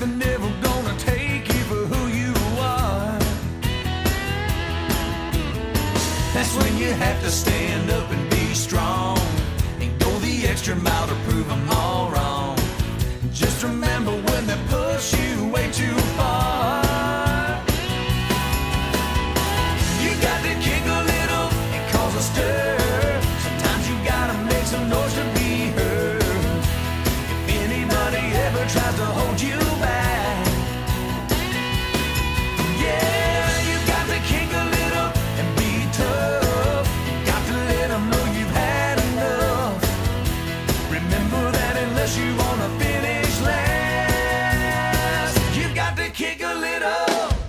the devil gonna take you for who you are. That's when you have to stand up and be strong and go the extra mile to prove them all wrong. Just remember when they push you way too far, you got to kick a little and cause a stir. Sometimes you gotta make some noise to be heard. If anybody ever tries to hold you back, yeah, you got to kick a little and be tough. You got to let them know you've had enough. Remember that unless you wanna finish last, you've got to kick a little.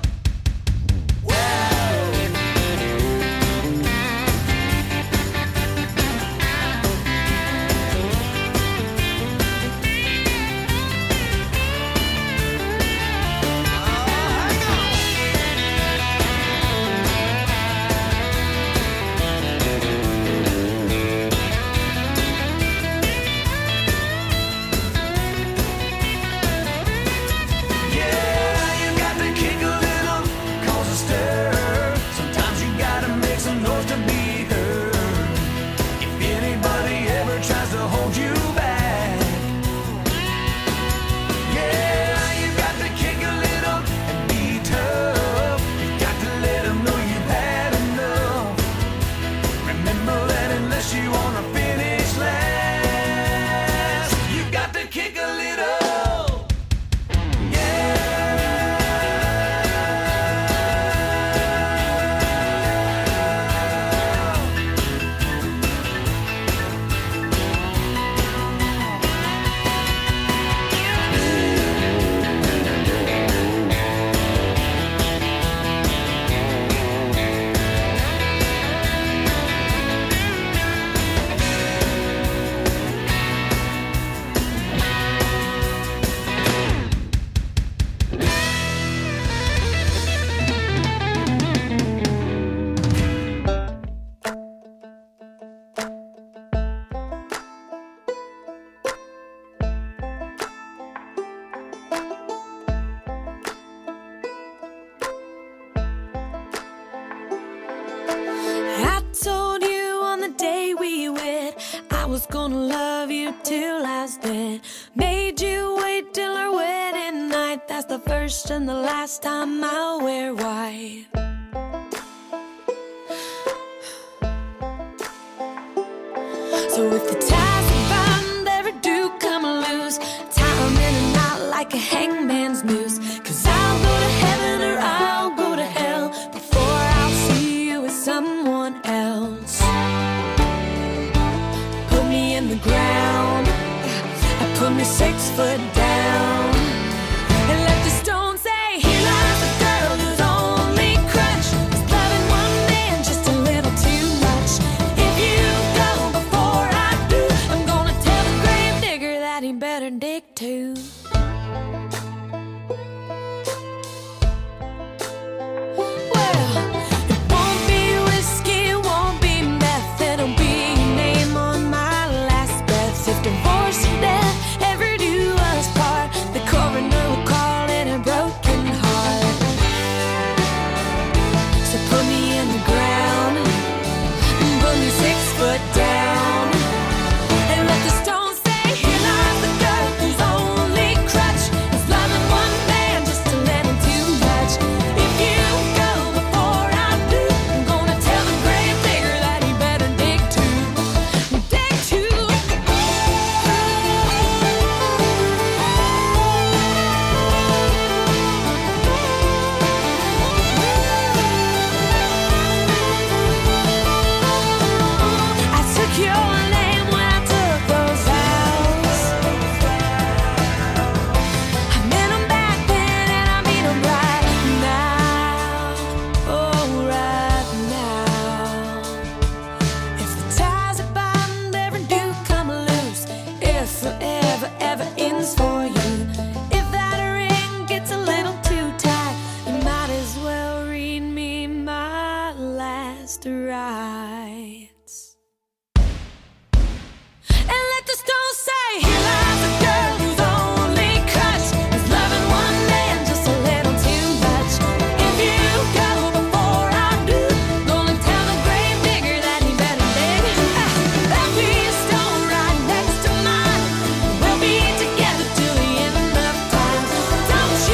And the last time I'll wear white. So if the ties are bound ever do come loose, tie 'em in and out like a hangman's noose. 'Cause I'll go to heaven or I'll go to hell before I'll see you with someone else. Put me in the ground, put me 6 foot down, and let the stone say, here lies a girl whose only crutch is loving one man just a little too much. If you go before I do, I'm gonna tell the grave digger that he better dig too.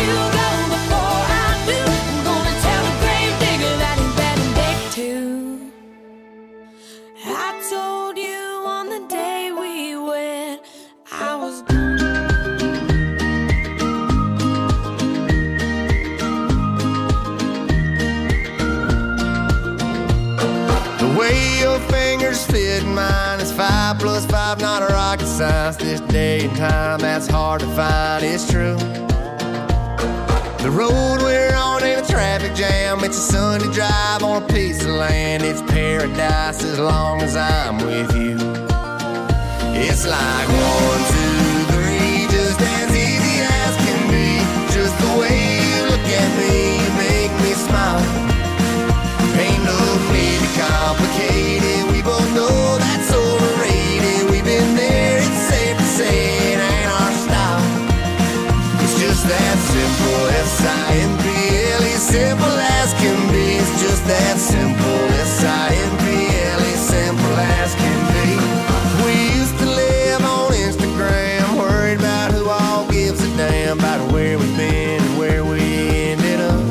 you go before I do. I'm gonna tell the grave digger that he's bad and big too. I told you on the day we wed I was The way your fingers fit in mine is 5 + 5, not a rocket science. This day and time, that's hard to find, it's true. The road we're on ain't a traffic jam. It's a Sunday drive on a piece of land. It's paradise as long as I'm with you. It's like 1, 2, 3, just as easy as can be. Just the way you look at me, you make me smile. Ain't no need to complicate it. We both know that's overrated. We've been there, it's safe to say it ain't our style. It's just that simple, S-I-M-P-L-E, simple as can be. It's just that simple, S-I-M-P-L-E, simple as can be. We used to live on Instagram, worried about who all gives a damn about where we've been and where we ended up.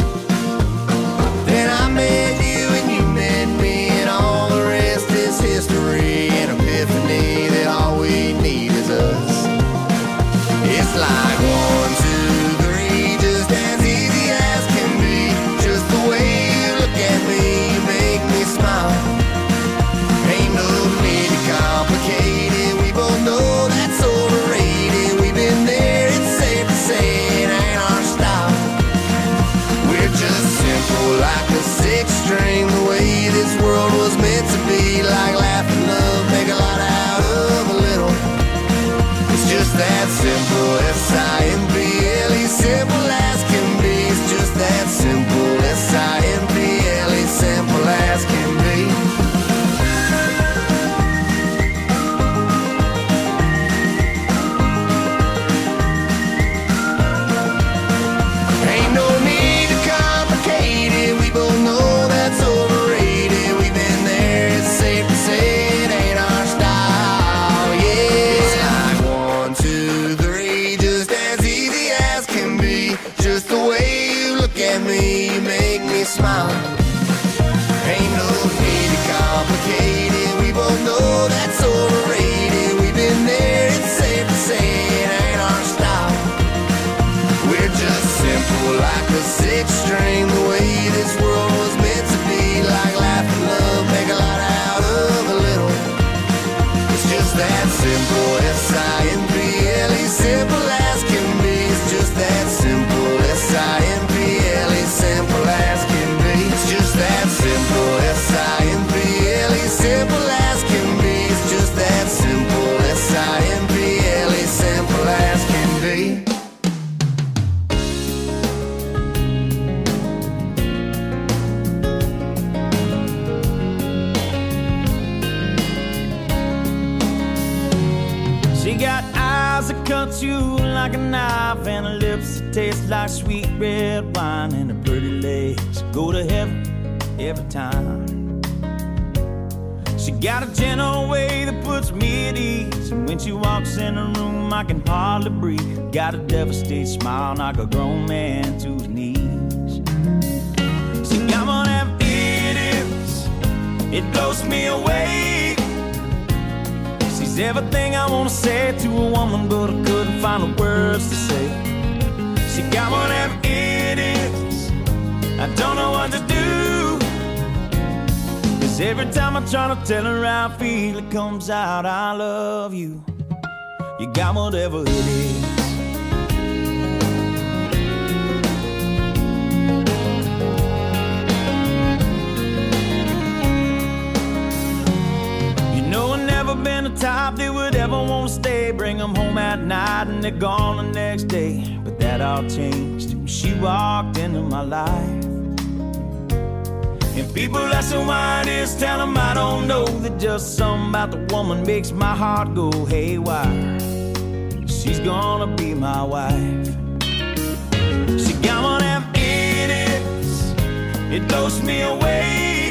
Then I met you and you met me, and all the rest is history. An epiphany that all we need is us. It's like 1, 2, 3, just as easy as can be. Just the way you look at me, you make me smile. Ain't no need to complicate it. We both know that's overrated. We've been there, it's safe to say it ain't our style. We're just simple like a 6-string, the way this world was meant to be. Like laughing love, make a lot out of a little. It's just that simple, S-I-M-P-L-E, simple as can be. It's just that simple, S-I-M-P-L-E, simple as can be. Ain't no need to complicate it. We both know that's overrated. We've been there, it's safe to say it ain't our style. Yeah, it's like 1, 2, 3, just as easy as can be. Just the way you look at me, you make me smile. Ain't no need to complicate it. We both know that's overrated. We've been there, it's safe to say it ain't our style. We're just simple like a 6-string, the way this world was meant to be. Like laughing love, make a lot out of a little. It's just that simple, S-I-M-P-L-E, simple as can be. It's just that simple, S-I-M-P-L-E, simple as can be. It's just that simple, S-I-M-P-L-E, simple as can be. It's just that simple, S-I-M-P-L-E, simple as can be. She got eyes that cut you like a knife, and her lips that taste like sweet red wine, and her pretty legs go to heaven every time. She got a gentle way that puts me at ease, and when she walks in the room I can hardly breathe. Got a devastated smile, knock a grown man to his knees. She got one of them idiots, it blows me away. She's everything I wanna say to a woman, but I couldn't find the words to say. She got one of them idiots, I don't know what to do. 'Cause every time I try to tell her how I feel, it comes out, I love you. You got whatever it is. Been the type that would ever want to stay, bring them home at night and they're gone the next day. But that all changed when she walked into my life. And people asking why it is, tell them I don't know, that just something about the woman makes my heart go haywire. She's gonna be my wife. She got one of them idiots, it blows me away.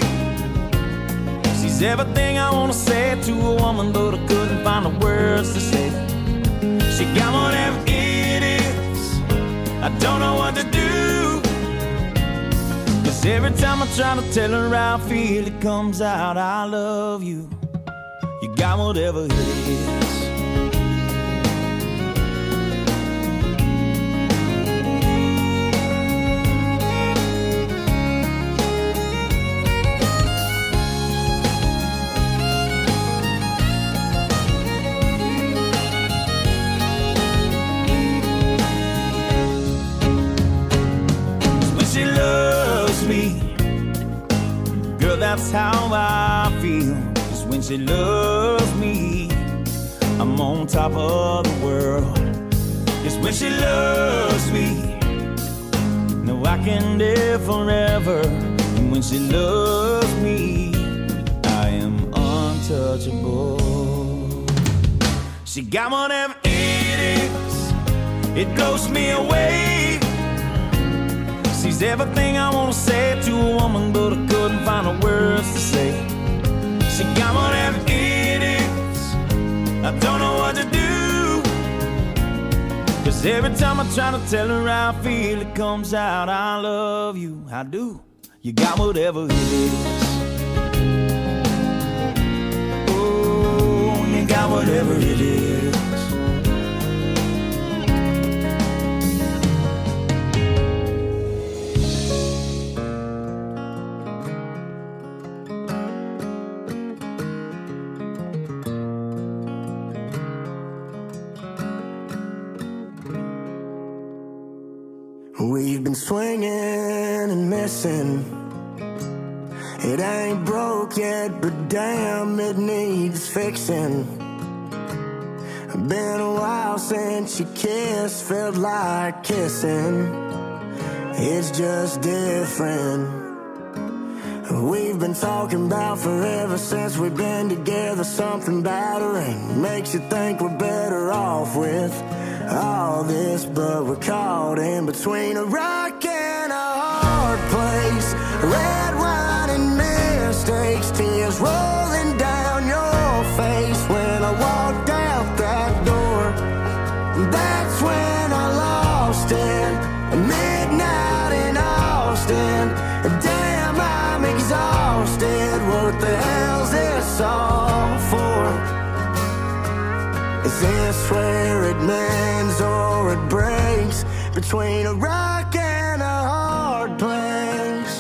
She's everything I wanna say to a woman, but I couldn't find the words to say. She got one of them idiots, I don't know what to do. 'Cause every time I try to tell her how I feel, it comes out, I love you. You got whatever it is. That's how I feel. 'Cause when she loves me, I'm on top of the world. 'Cause when she loves me, no, I can live forever. And when she loves me, I am untouchable. She got whatever it is, it blows me away. She's everything I wanna say to a woman, but I couldn't find the words to say. She got whatever it is, I don't know what to do. 'Cause every time I try to tell her how I feel, it comes out, I love you. I do. You got whatever it is. Oh, you got whatever it is. We've been swinging and missing. It ain't broke yet, but damn, it needs fixing. Been a while since you kissed, felt like kissing. It's just different. We've been talking about forever since we've been together. Something about her ain't makes you think we're better off with all this, but we're caught in between a rock and a hard place. Red wine and mistakes, tears rolling down your face. When I walked out that door, that's when I lost it. Midnight in Austin, damn, I'm exhausted. What the hell's this all for? Is this where it mends or it breaks? Between a rock and a hard place.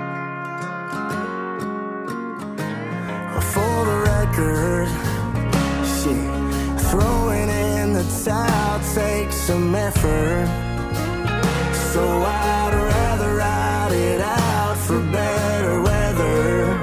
For the record, shit, throwing in the towel takes some effort. So I'd rather ride it out for better weather.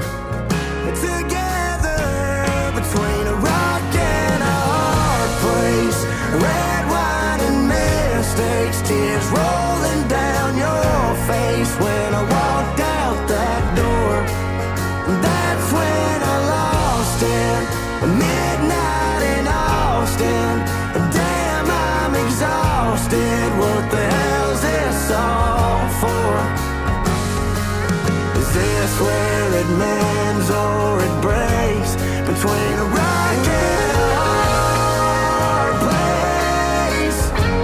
Together between a rock and a hard place. Red wine and mistakes, tears rolling down your face. When I walked out that door, that's when I lost it. Midnight in Austin, damn, I'm exhausted. What the hell's this all for? Is this where it mends or it breaks? Between a rock and a hard place.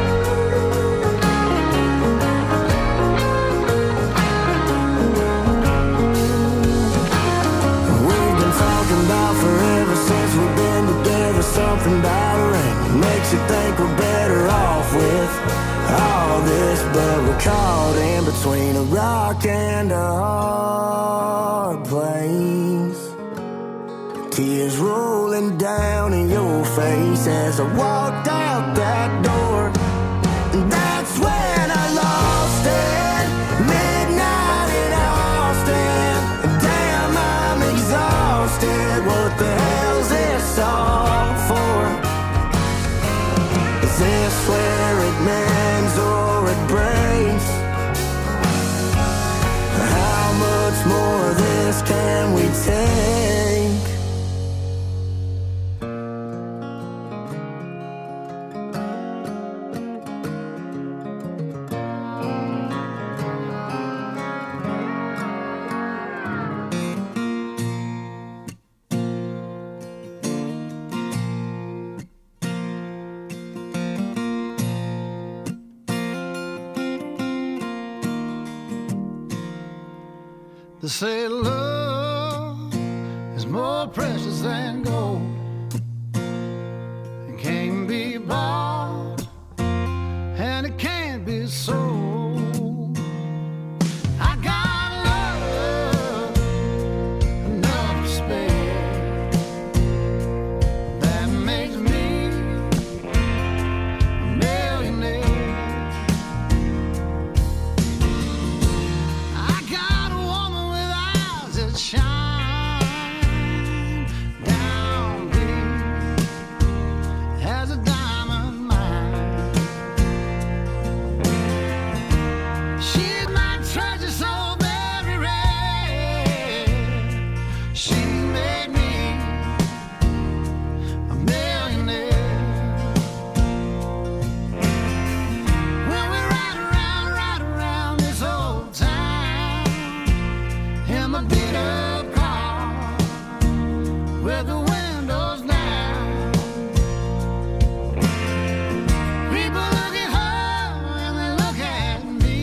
We've been talking about forever since we've been together. Something about her ain't makes you think we're better off with all this, but we're caught in between a rock and a hard place. Tears rolling down in your face as I walked out that door. And that's when I lost it. Midnight in Austin, damn, I'm exhausted. What the hell's this all for? Is this where it mends or it breaks? How much more of this can we take? They say love is more precious than gold. It can't be bought and it can't be sold. I got love enough to spare. That makes me a millionaire. I got a woman with eyes that shine down deep as a diamond mine. She's my treasure so very rare. She made me a millionaire. When we ride around this old town in my beat up car with the windows down, people look at her and they look at me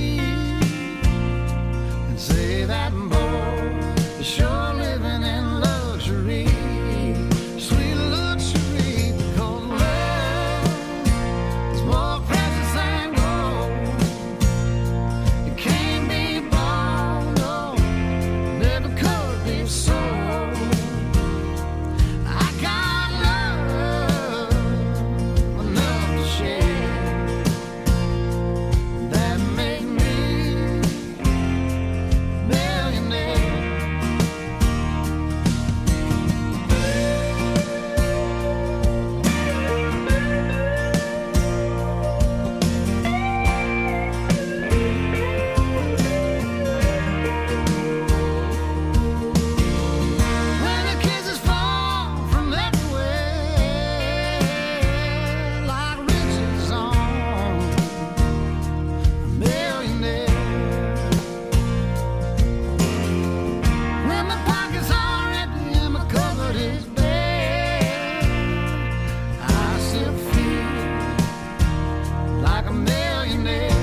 and say that boy is sure living in luxury, sweet luxury, because love is more precious than gold. It can't be bought, no, never could be sold. I got love enough to share. That make me a millionaire. When the kisses fall from everywhere like riches on a millionaire. When my pockets are empty and my cupboard is bare, I still feel like a millionaire.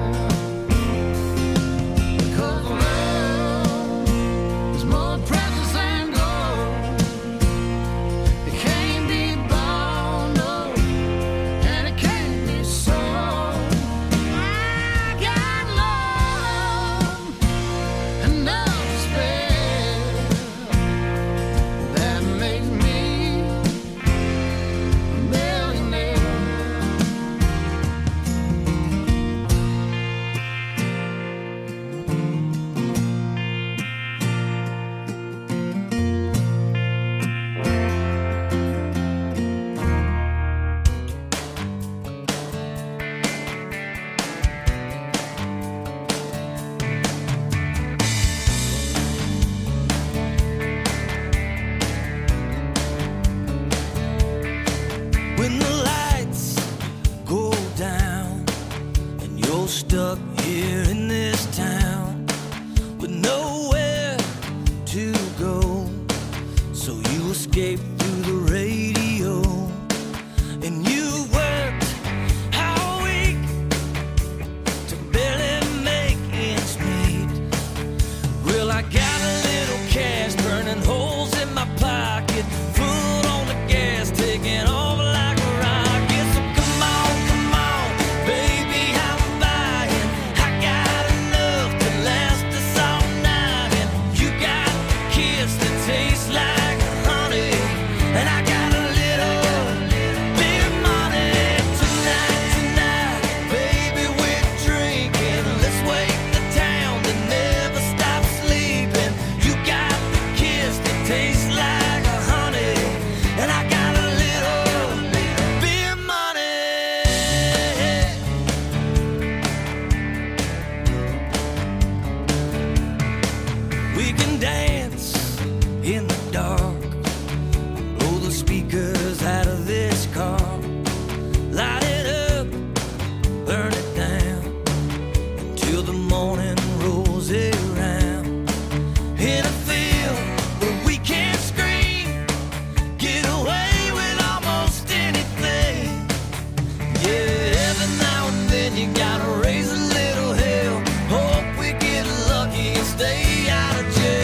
Because love is more precious than gold. It can't be bought, no, and it can't be sold. I got love enough to spare. That makes me a millionaire. When the lights go down and you're stuck here in this town with nowhere to go, so you escape through the radio and you worked all week to barely make ends meet. Well, I got a little cash burning holes in my pocket, foot on the gas, taking off like a rocket. So come on, baby, I'm buying. I got enough to last us all night, and you got a kiss that tastes like honey, and I got a little bit of money. Tonight, baby, we're drinking. Let's wake the town that never stops sleeping. You got the kiss that tastes like honey, and I got a little bit of money. We can dance in the dark, blow the speakers out of this car, light it up, burn it down until the morning rolls around. In a field where we can scream, get away with almost anything. Yeah, every now and then you gotta raise a little hell, hope we get lucky and stay out of jail.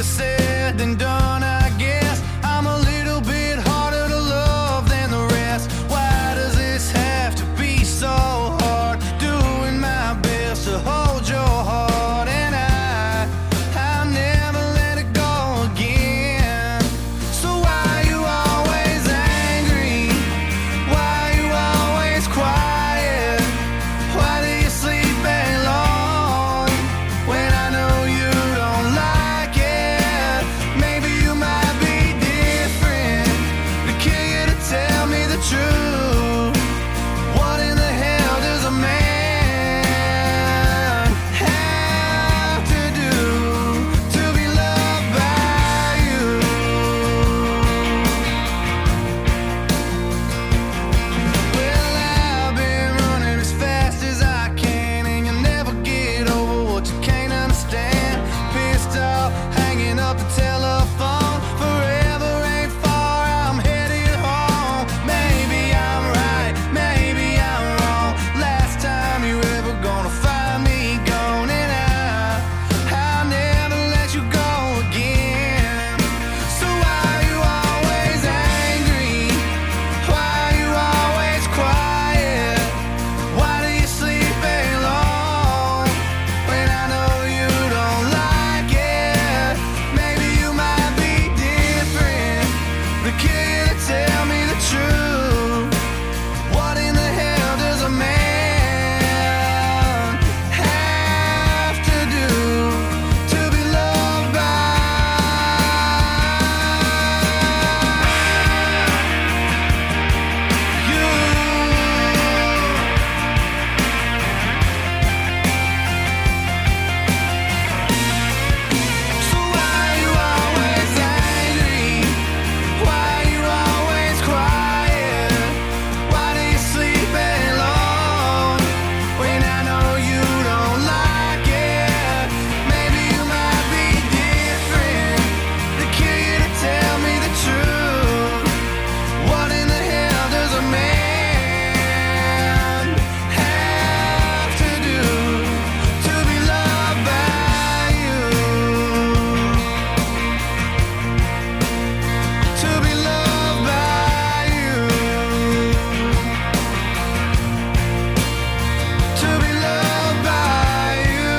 easier said than done, I guess. I'm a little bit harder to love than the rest. Why does this have to be so hard? Doing my best to hold your heart, and I'll never let it go again. So why you always angry? Why you always quiet? Why do you sleep alone when I know you don't like it? Maybe you might be different, but can you to tell me the truth? What in the hell does a man have to do to be loved by you? Well, I've been running as fast as I can, and you'll never get over what you can't understand. Pissed off, hanging up the telephone. Forever ain't far, I'm headed home. Maybe I'm right, maybe I'm wrong. Last time you ever gonna find me gone, and I'll never let you go again. So why you always angry? Why you always quiet? Why do you sleep alone when I know you don't like it? Maybe you might be different, but can you tell me the truth? What in the hell does a man have to do to be loved by you? So why you always angry? Why you always quiet? Why do you sleep alone when I know you don't like it? Maybe you might be different, but can you to tell me the truth? What in the hell does a man have to do to be loved by you? To be loved by you. To be loved by you.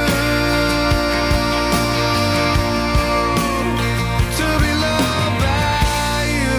To be loved by you.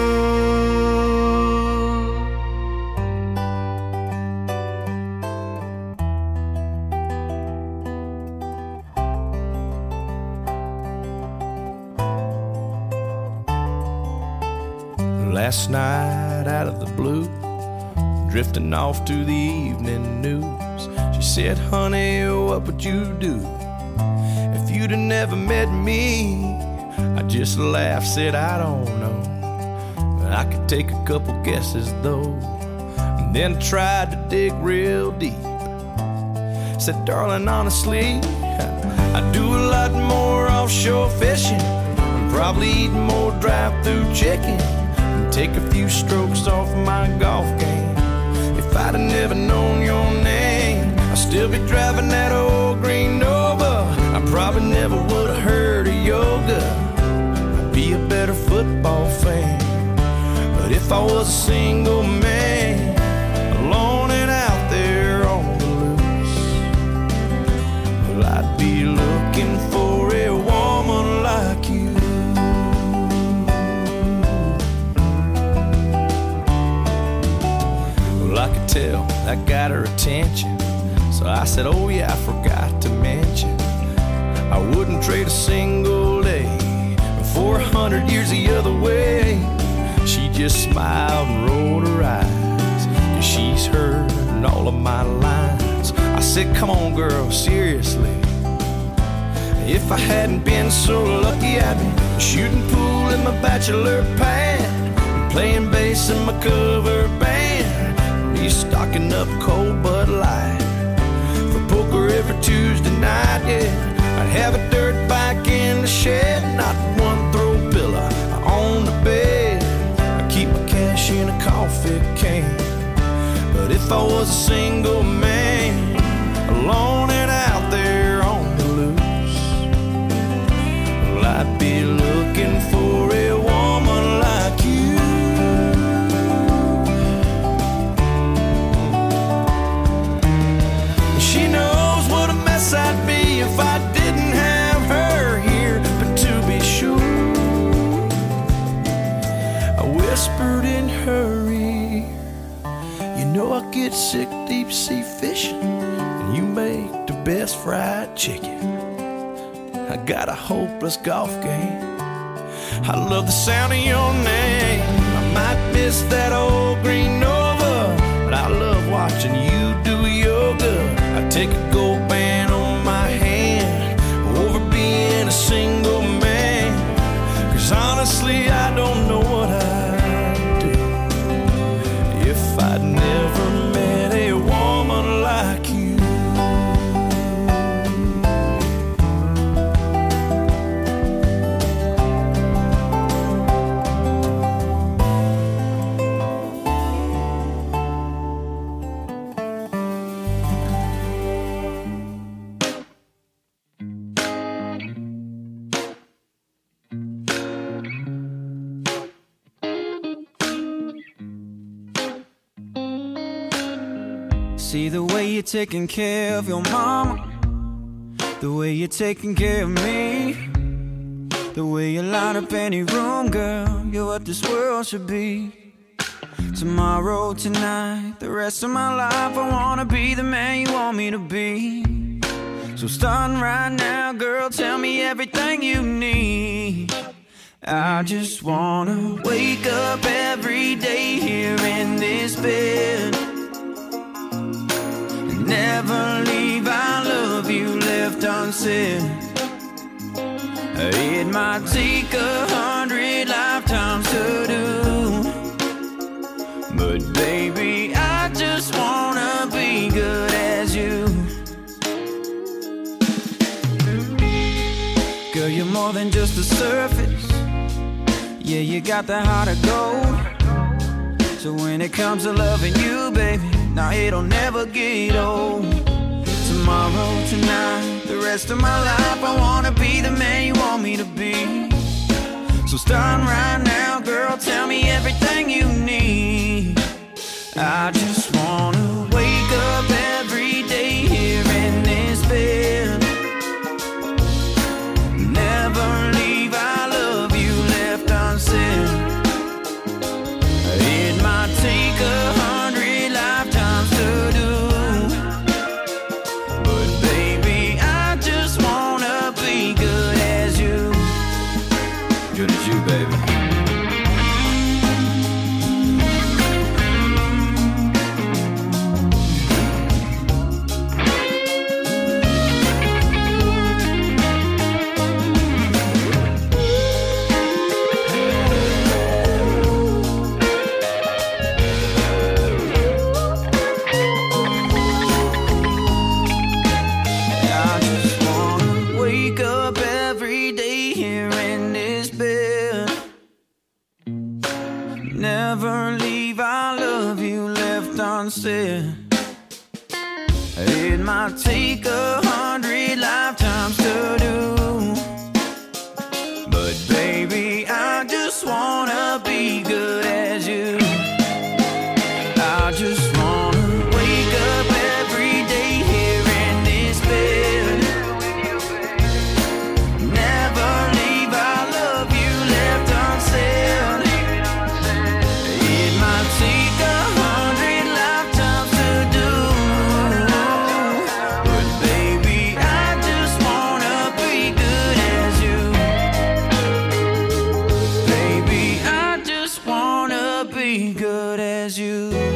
Last night out of the blue, drifting off to the evening news, she said, honey, what would you do if you'd have never met me? I just laughed, said, I don't know, but I could take a couple guesses though. And then tried to dig real deep. Said, darling, honestly, I do a lot more offshore fishing, probably eat more drive-through chicken, and take a few strokes off my golf game. If I'd have never known your name, I'd still be driving that old green Nova. I probably never would have heard of yoga. I'd be a better football fan. But if I was a single man, alone and out there on the loose, well, I'd be looking for a woman like you. Well, I could tell that got her attention, so I said, oh yeah, I forgot to mention, I wouldn't trade a single day for 100 years the other way. She just smiled and rolled her eyes, 'cause she's heard all of my lines. I said, come on girl, seriously, if I hadn't been so lucky, I'd be shooting pool in my bachelor pad, playing bass in my cover band, be stocking up cold Bud Light for poker every Tuesday night, yeah. I'd have a dirt bike in the shed, not one throw pillow on the bed. I keep my cash in a coffee can. But if I was a single man, alone and out there on the loose, well, I'd fried chicken. I got a hopeless golf game. I love the sound of your name. I might miss that old green Nova, but I love watching you do yoga. I take a gold band on my hand over being a single man. 'Cause honestly, I don't know what I'd do if I'd never met a woman like you. See the way you're taking care of your mama, the way you're taking care of me, the way you light up any room, girl, you're what this world should be. Tomorrow, tonight, the rest of my life, I wanna be the man you want me to be. So starting right now, girl, tell me everything you need. I just wanna wake up every day here in this bed, never leave our love you left unsaid. It might take 100 lifetimes to do, but baby, I just wanna be good as you. Girl, you're more than just the surface. Yeah, you got the heart of gold. So when it comes to loving you, baby, now it'll never get old. Tomorrow, tonight, the rest of my life, I wanna be the man you want me to be. So starting right now, girl, tell me everything you need. I just wanna wake up every day here in this bed, never leave our love you left unsaid. It might take 100 lifetimes to do, but baby, I just wanna be good as you. Good as you, baby. Never leave our love you left unsaid. It might take 100 lifetimes to do, but baby, I just wanna be good as you. I just wanna wake up every day here in this bed, never leave our love you left unsaid. It might take 100 lifetimes to do, but baby, I just wanna be good as you. Baby, I just wanna be good as you.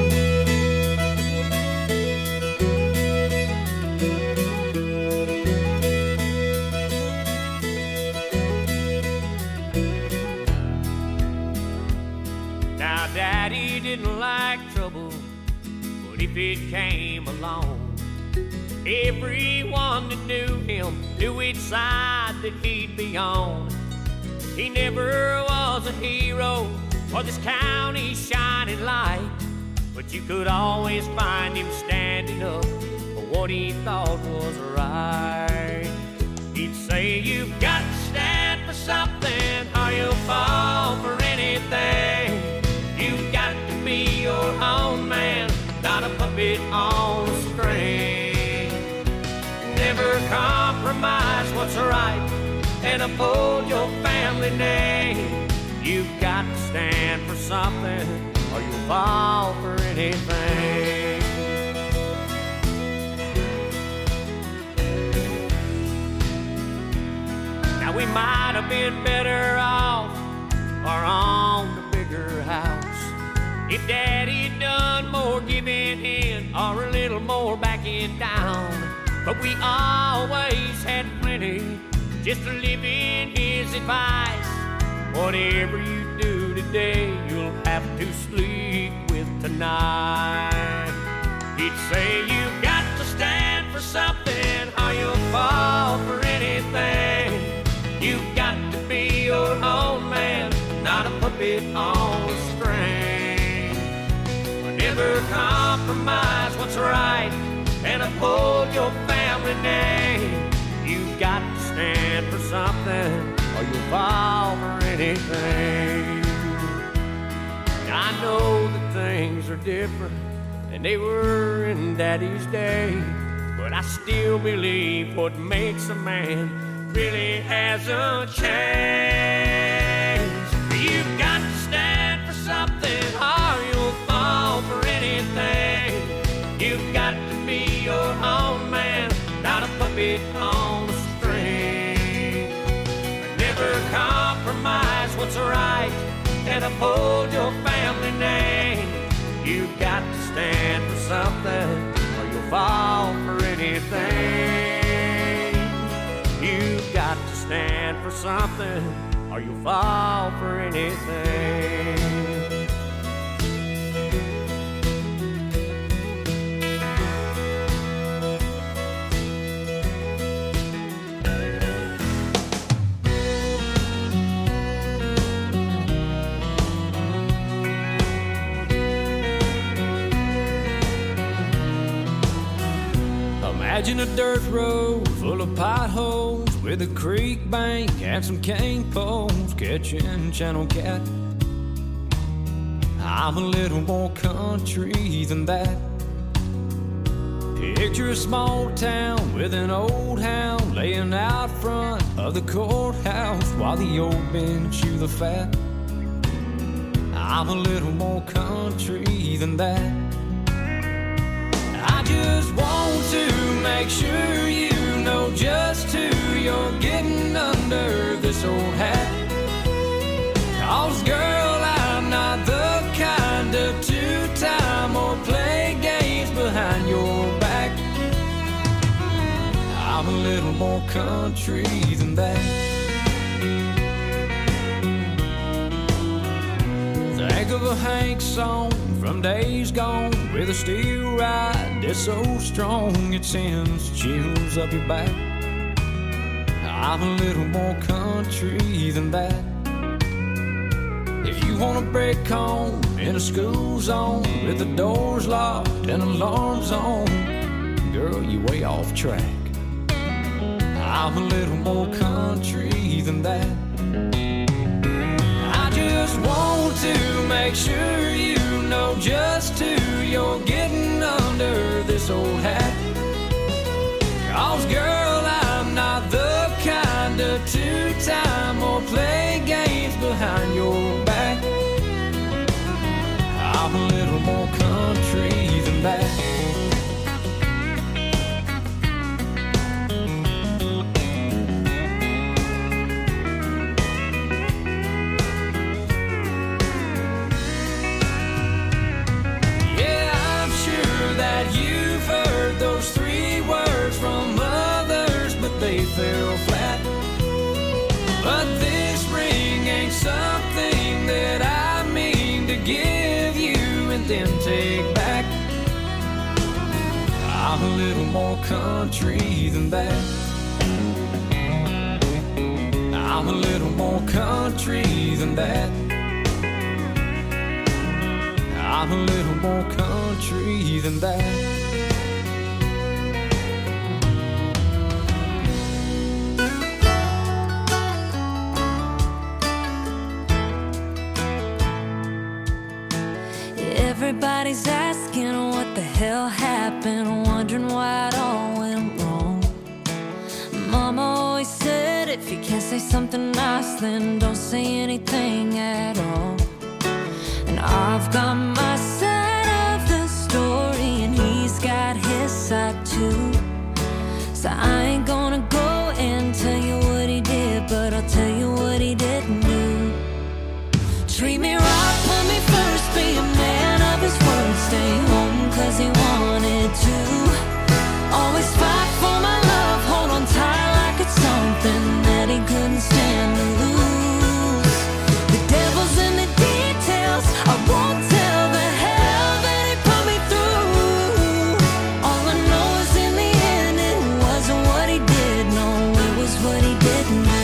Now, Daddy didn't like trouble, but if it came along, everyone that knew him knew which side that he'd be on. He never was a hero or this county's shining light, but you could always find him standing up for what he thought was right. He'd say, you've got to stand for something or you'll fall for anything. You've got to be your own man, not a puppet on a string. Never compromise what's right and uphold your family name. You've got to stand for something or you'll fall for anything. we might have been better off or on the bigger house. If Daddy done more giving in or a little more backing down. But we always had plenty just to live in his advice. Whatever you do today, you'll have to sleep with tonight. He'd say you've got to stand for something or you'll fall for anything. You've got to be your own man, not a puppet on a string. Never compromise what's right and uphold your family name. You've got to stand for something or you'll fall for anything. I know that things are different than they were in Daddy's day, but I still believe what makes a man really hasn't changed. You've got to stand for something or you'll fall for anything. You've got to be your own man, not a puppet on a string. Never compromise what's right and uphold your family name. You've got to stand for something or you'll fall for anything. You've got to stand for something or you'll fall for anything. Imagine a dirt road full of potholes with a creek bank and some cane poles catching channel cat. I'm a little more country than that. Picture a small town with an old hound laying out front of the courthouse while the old men chew the fat. I'm a little more country than that. I just want to make sure you know just who you're getting under this old hat. 'Cause girl, I'm not the kind of two-time or play games behind your back. I'm a little more country than that. Think of a Hank song from days gone with a steel ride that's so strong it sends chills up your back. I'm a little more country than that. If you want to break home in a school zone with the doors locked and alarms on, girl, you way off track. I'm a little more country than that. I just want to make sure you know just who you're getting under this old hat. 'Cause girl, I'm not the kind of two-time or play games behind your back. I'm a little more country than that. Those 3 words from others, but they fell flat. But this ring ain't something that I mean to give you and then take back. I'm a little more country than that. I'm a little more country than that. I'm a little more country than that. Everybody's asking what the hell happened, wondering why it all went wrong. Mama always said if you can't say something nice, then don't say anything at all. And I've got my side of the story and he's got his side too. So I ain't gonna go and tell you what he did, but didn't do.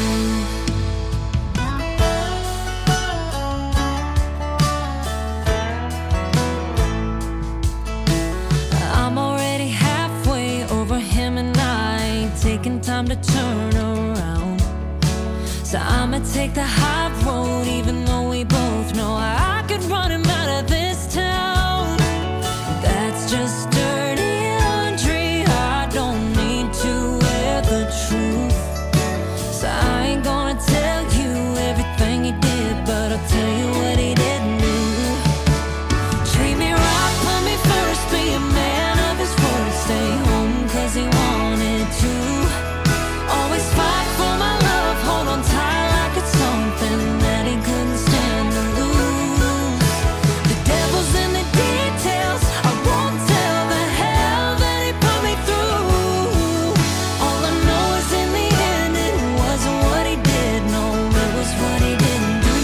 I'm already halfway over him and I ain't taking time to turn around. So I'ma take the high road even though we both know I could run him out of this town. That's just dirty laundry. I don't need to wear the truth. So I ain't gonna tell you everything he did, but I'll tell you what he didn't do. Treat me right, put me first, be a man of his word. Stay home cause he wanted to. Always fight for my love, hold on tight like it's something that he couldn't stand to lose. The devil's in the details, I won't tell the hell that he put me through. All I know is in the end it wasn't what he did, no, it was what he didn't do.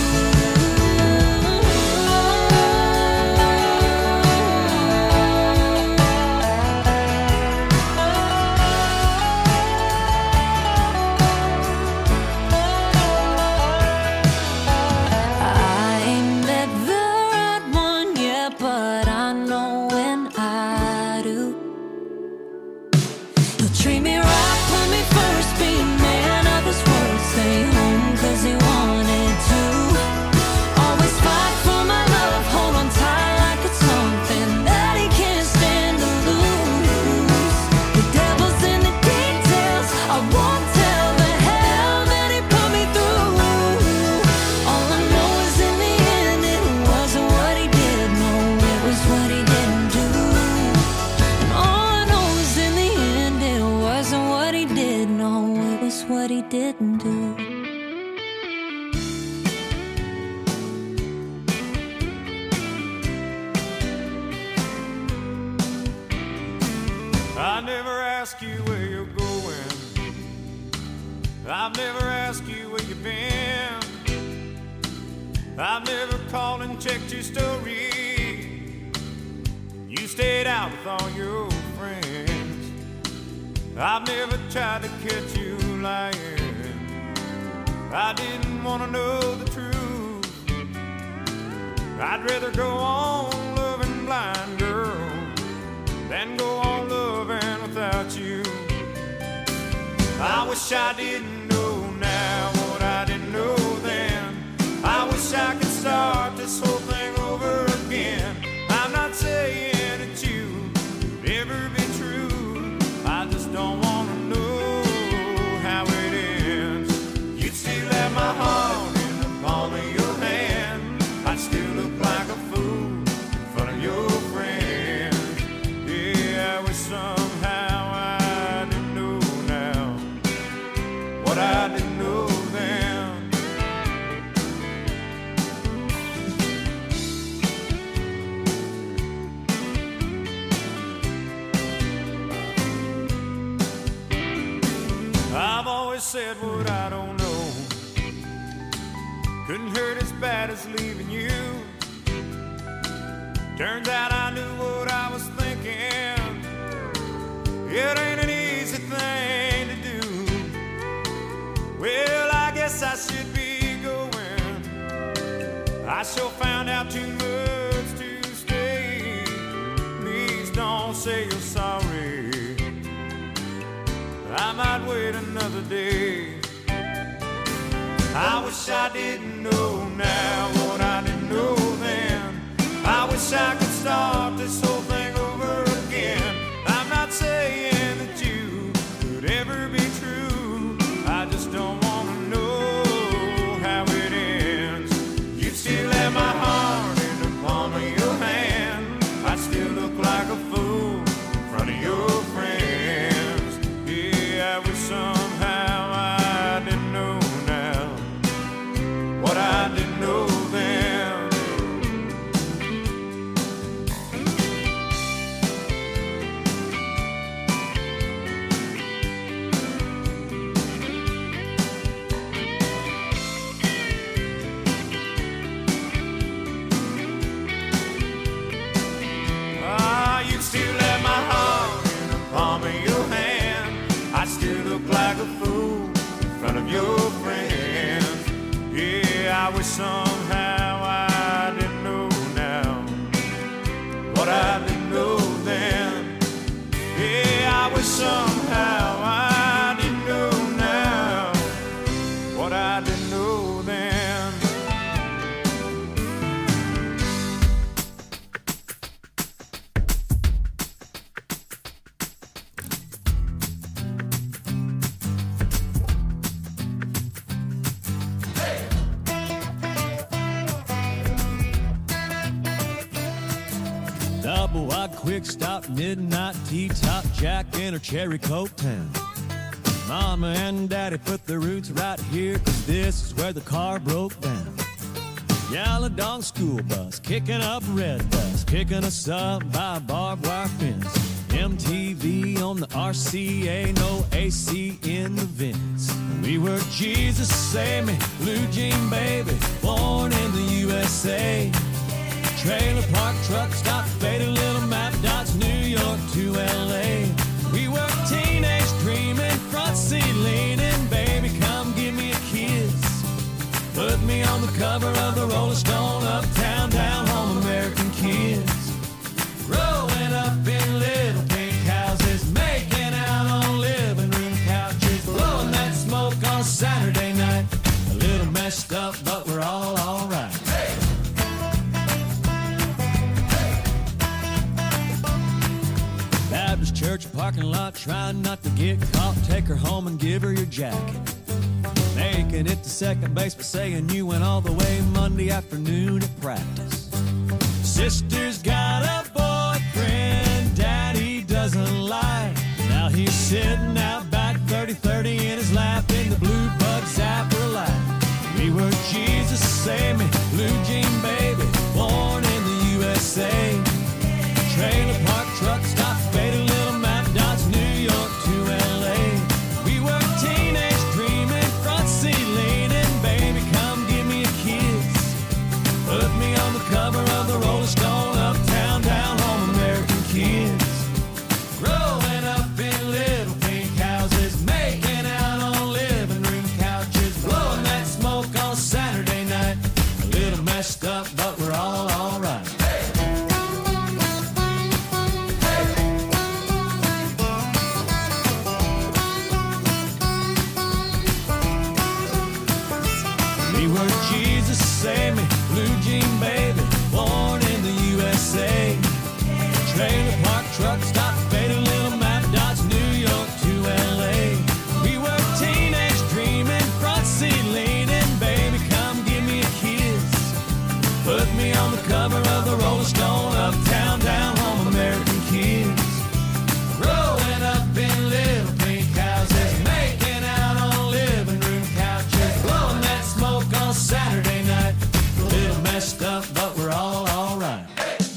I ain't met the right one yet, but I know when I do. He'll treat me right, put me first, be a man of his word. Stay home cause he wanted to. Always fight for my love, hold on tight like it's something that he can't stand to lose. The devil's in the details, I won't tell the hell that he put me through. All I know is in the end it wasn't what he did, no, it was what he didn't do. And all I know is in the end it wasn't what he did, no, it was what he didn't do. I never ask you where you're going. I've never asked you where you've been. I've never called and checked your story. You stayed out with all your friends. I've never tried to catch you lying. I didn't want to know the truth. I'd rather go on loving blind, girl, than go on loving without you. I wish I didn't know now what I didn't know then. I wish I could start this whole thing over again. I'm not saying that you could ever be true. I just don't want to know how it ends. You'd still have my heart in the palm of your hand. I'd still look like a fool in front of your friends. Yeah, I wish somehow I didn't know now what I didn't know then. I've always said what I don't know. Couldn't hurt as bad as leaving you. Turns out I knew what I was thinking. It ain't an easy thing to do. Well, I guess I should be going. I sure found out too much to stay. Please don't say you're sorry. I might wait another day. I wish I didn't know now what I didn't know then. I wish I could start this whole thing over again. I'm not saying that you could ever be true. I just don't want to know how it ends. You'd still have my heart in the palm of your hand. I'd still look like a fool in front of your friends. Yeah, I wish somehow I didn't know now what I didn't know then. somehow I didn't know now what I didn't know then. Yeah, I wish somehow I didn't know now what I didn't know then. Double wide quick stop, midnight tea, top Jack in her cherry coke town. Mama and daddy put their roots right here, 'cause this is where the car broke down. Yellow dog school bus, kicking up red bus, picking us up by a barbed wire fence. MTV on the RCA, no AC in the vents. We were Jesus Save Me, Blue Jean Baby, born in the USA. Trailer park truck stop, faded little map dots, New York to LA. We were teenage dreaming, front seat leaning, baby come give me a kiss. Put me on the cover of the Rolling Stone, uptown, down home, American kids. Growing up in little pink houses, making out on living room couches, blowing that smoke on Saturday night. A little messed up, but we're all alright. Baptist church parking lot, trying not to get caught. Take her home and give her your jacket. Making it to second base, but saying you went all the way Monday afternoon at practice. Sister's got a boyfriend daddy doesn't like. Now he's sitting out back 30-30 in his lap in the blue bug zapper light. We were Jesus Save Me, Blue Jean Baby, born in the USA. Trailer park truck stop, faded little map dots, New York to LA. We were teenage dreaming, front seat leaning, baby come give me a kiss. Put me on the cover of the Rolling Stone, uptown, down home, American kids. Growing up in little pink houses, making out on living room couches, blowing that smoke on Saturday night. A little messed up, but we're all alright. We were Jesus Save Me, Blue Jean Baby, born in the USA. Trailer park truck stop, faded little map dots, New York to LA. We were teenage dreaming, front seat leaning, baby come give me a kiss. Put me on the cover of the Rolling Stone, uptown, down home, American kids. Growing up in little pink houses, making out on living room couches, blowing that smoke on Saturday night. A little messed up, but we're all alright.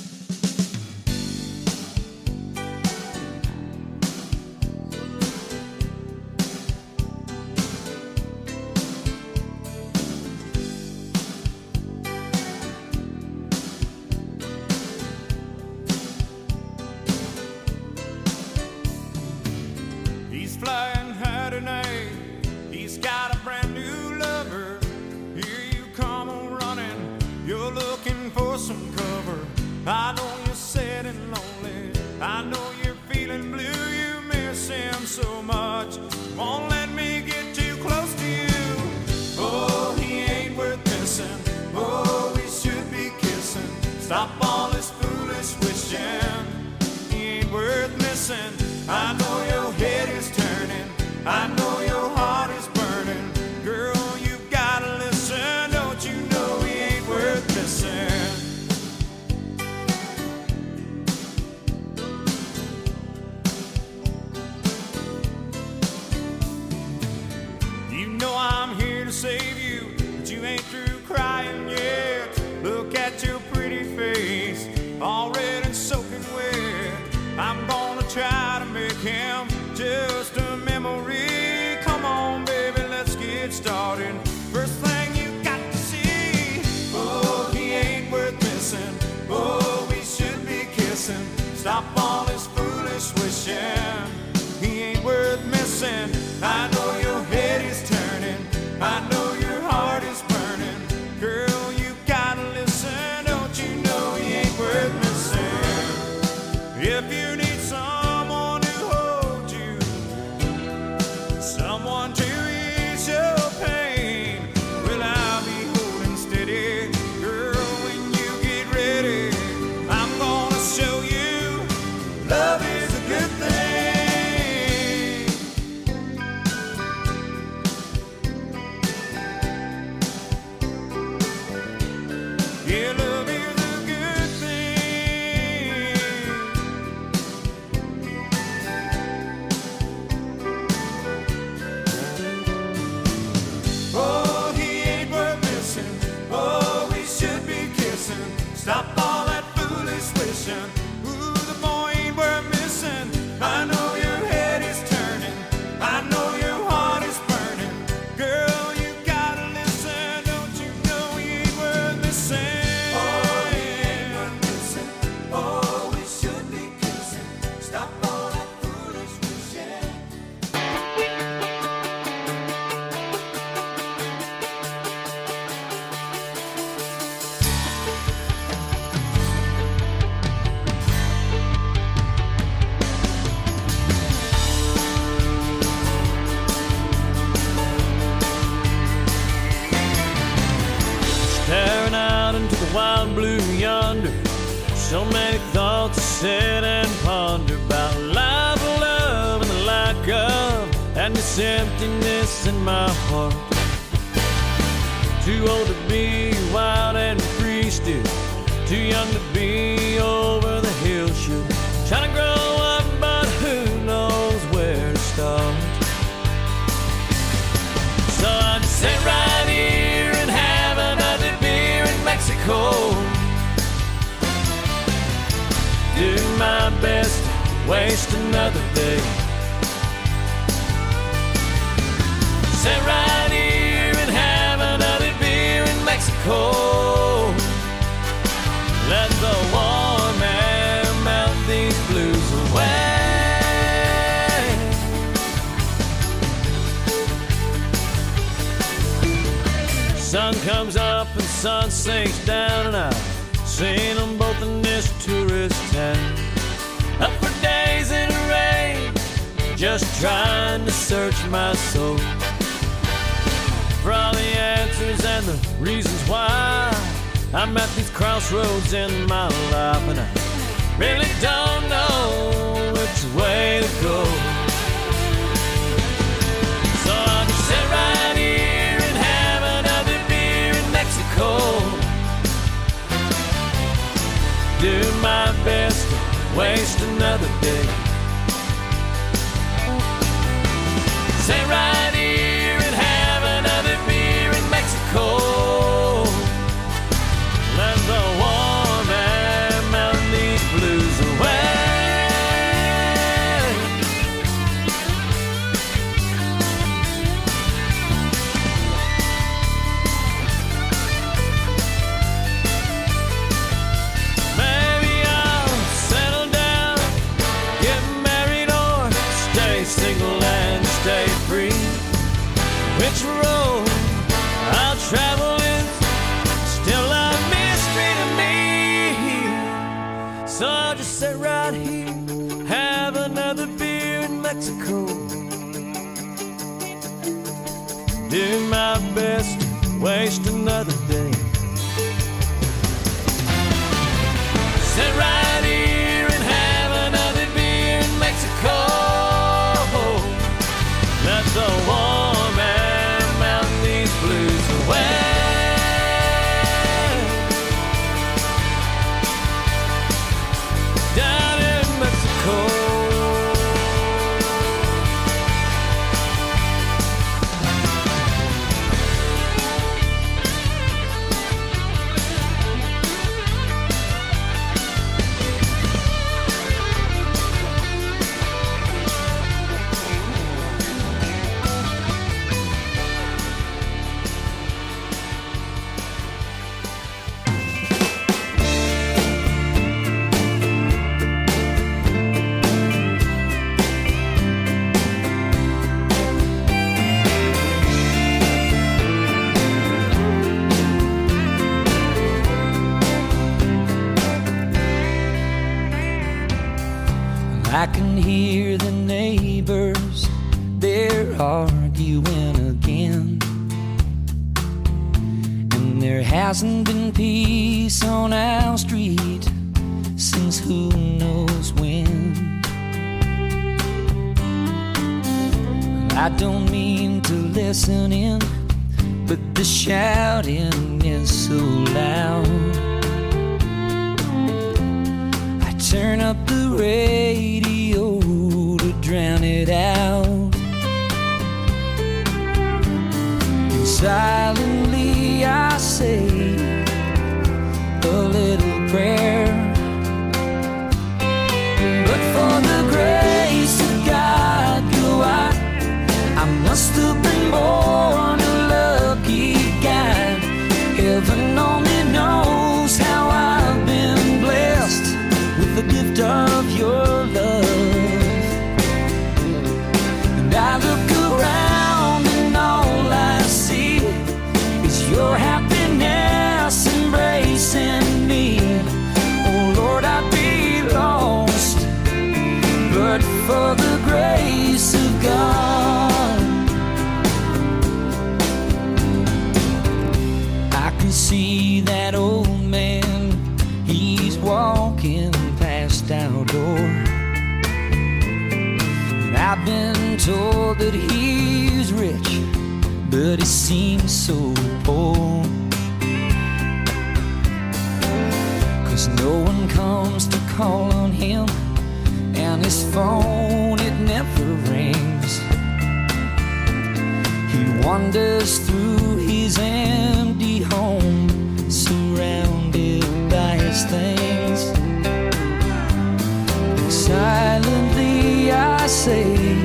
He's flying high tonight. He's got a brand new lover. Here you come on running. You're looking for some cover. I know you're sad and lonely. I know you're feeling blue. You miss him so much. Won't let me get too close to you. Oh, he ain't worth missing. Oh, we should be kissing. Stop all this foolish wishing. He ain't worth missing. I know your head is turning. I know your heart is burning. Girl, you've gotta listen. Don't you know he ain't worth missing? You know I'm here to save you, but you ain't through crying yet. Look at your pretty face, all red and soaking wet. I'm gonna try to make him just a memory. Come on, baby, let's get started. First thing you got to see. Oh, he ain't worth missing. Oh, we should be kissing. Stop all this foolish wishing. He ain't worth missing. I know your head is turning. I know your wild blue yonder. So many thoughts to sit and ponder about life, love, and the lack of, and this emptiness in my heart. Too old to be wild and free still, too young to be over the hill should. Trying to grow up, but who knows where to start. So I just sit right here and have another beer in Mexico. Do my best to waste another day. Sit right here and have another beer in Mexico. Let the warm air melt these blues away. Sun comes up and sun sinks down, and I've seen them both in this tourist town. Up for days in the rain, just trying to search my soul for all the answers and the reasons why I'm at these crossroads in my life, and I really don't know which way to go. So I'll just sit right here and have another beer in Mexico. Do my best to waste another day. Sit right here and have another beer in Mexico. Let the warm air melt these blues away. Maybe I'll settle down, get married, or stay single and stay free. Which road I'll travel is still a mystery to me. So I'll just sit right here, have another beer in Mexico. Do my best to waste another day. Sit right here and have another beer in Mexico. Let the warm air melt these blues away. Down in Mexico. I can hear the neighbors, they're arguing again. And there hasn't been peace on our street since who knows when. I don't mean to listen in, but the shouting is so loud. I turn up the radio to drown it out, and silently I say a little prayer. But for the grace of God, I must have been born a lucky guy. Heaven only knows how I've been blessed with the gift of your love. And I look around and all I see is your happiness embracing me. Oh Lord, I'd be lost but for the grace of God. I can see that old man but he seems so poor. 'Cause no one comes to call on him, and his phone, it never rings. He wanders through his empty home, surrounded by his things. Silently I say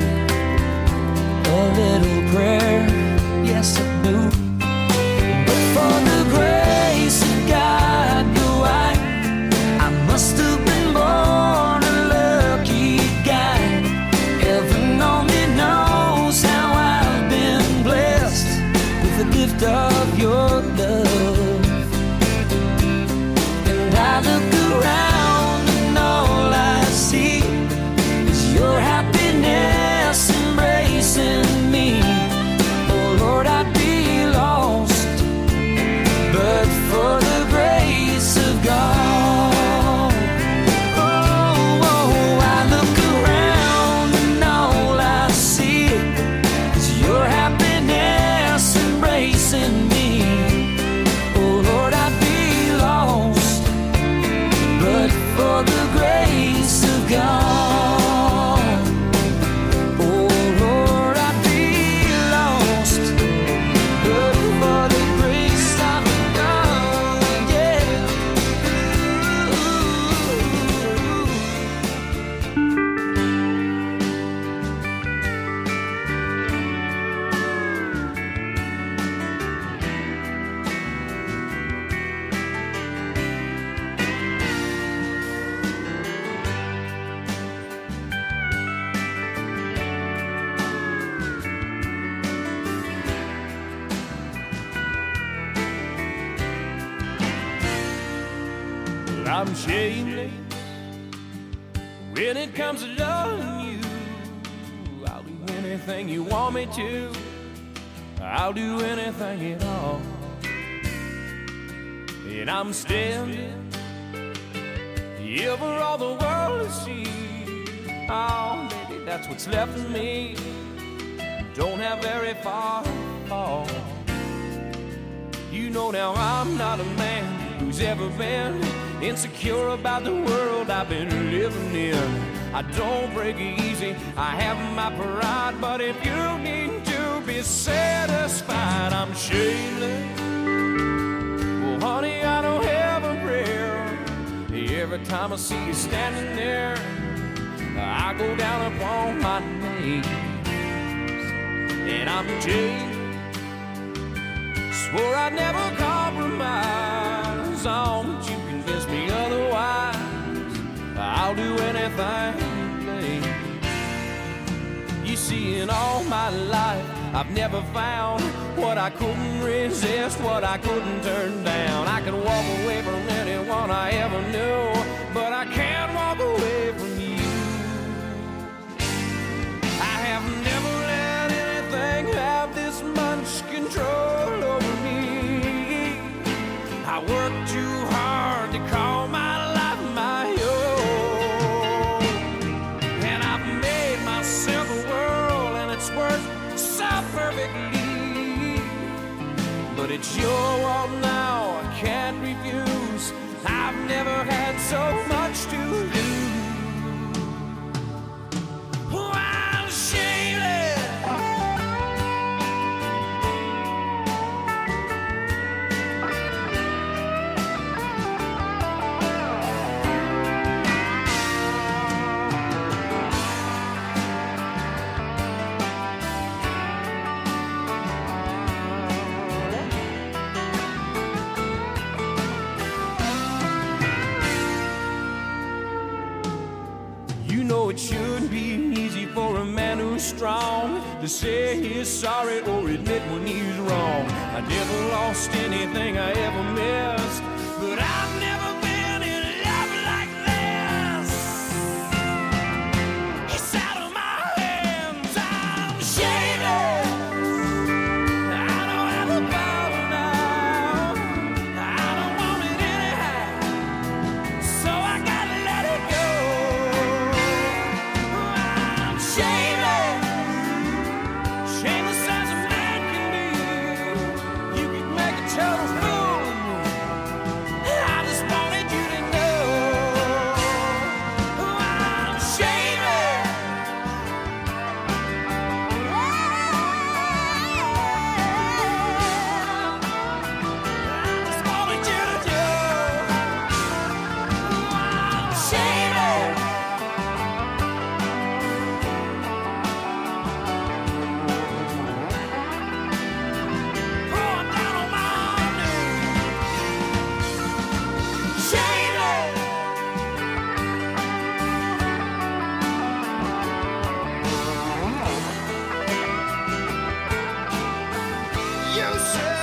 a little prayer, yes I do. But for the grace of God, no, I must have been born a lucky guy. Heaven only knows how I've been blessed with the gift of your love. And I look around and all I see is your happiness embracing me. Oh Lord, I'd be lost but for the grace of God. Oh, I look around and all I see is your happiness embracing me. Oh Lord, I'd be lost but for the grace of God. Oh Lord, I'd be lost but for the grace of God. Yeah. Well, I'm shameless when it comes to loving you. I'll do anything you want me to. I'll do anything at all. And I'm standing here for all the world to see. Oh, baby, that's what's left of me. Don't have very far to fall. You know now I'm not a man who's ever been insecure about the world I've been living in. I don't break easy, I have my pride, but if you need to be satisfied, I'm shameless. Well, honey, I don't have a prayer. Every time I see you standing there, I go down upon my knees. And I'm jaded, swore I'd never compromise on, but you convinced me otherwise. I'll do anything, please. You see, in all my life, I've never found what I couldn't resist, what I couldn't turn down. I can walk away from anyone I ever knew, but I can't walk away from you. I have never let anything have this much control over me. I work too hard to call my life my own, and I've made myself a world, and it's worked so perfectly. But it's your world now, I can't refuse. I've never had so much to lose. Oh, I'm shameless. It shouldn't be easy for a man who's strong to say he's sorry or admit when he's wrong. I never lost anything I ever missed, but I've never been in love like this. It's out of my hands, I'm shameless. I don't have the power now, I don't want it anyhow, so I gotta let it go. Shameless as a man can be. say